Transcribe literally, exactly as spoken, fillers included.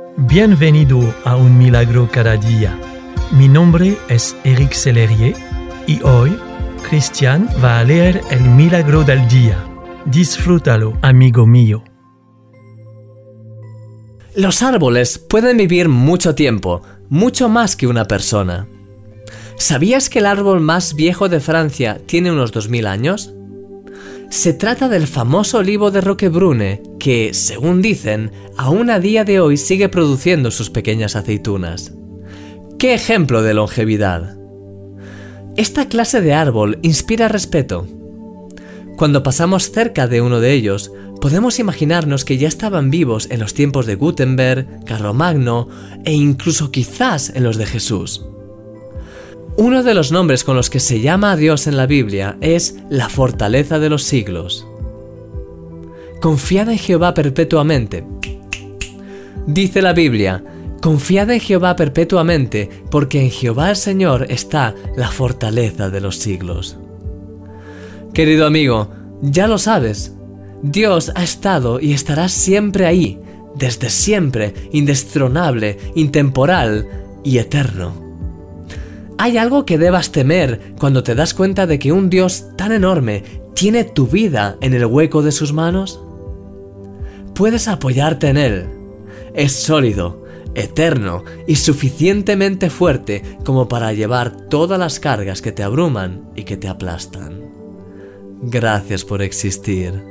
Bienvenido a Un Milagro Cada Día. Mi nombre es Eric Sellerier y hoy Cristian va a leer el Milagro del Día. Disfrútalo, amigo mío. Los árboles pueden vivir mucho tiempo, mucho más que una persona. ¿Sabías que el árbol más viejo de Francia tiene unos dos mil años? Se trata del famoso olivo de Roquebrune, que, según dicen, aún a día de hoy sigue produciendo sus pequeñas aceitunas. ¡Qué ejemplo de longevidad! Esta clase de árbol inspira respeto. Cuando pasamos cerca de uno de ellos, podemos imaginarnos que ya estaban vivos en los tiempos de Gutenberg, Carlomagno e incluso quizás en los de Jesús. Uno de los nombres con los que se llama a Dios en la Biblia es la fortaleza de los siglos. Confiad en Jehová perpetuamente. Dice la Biblia, confiad en Jehová perpetuamente, porque en Jehová el Señor está la fortaleza de los siglos. Querido amigo, ya lo sabes, Dios ha estado y estará siempre ahí, desde siempre, indestronable, intemporal y eterno. ¿Hay algo que debas temer cuando te das cuenta de que un Dios tan enorme tiene tu vida en el hueco de sus manos? Puedes apoyarte en Él. Es sólido, eterno y suficientemente fuerte como para llevar todas las cargas que te abruman y que te aplastan. Gracias por existir.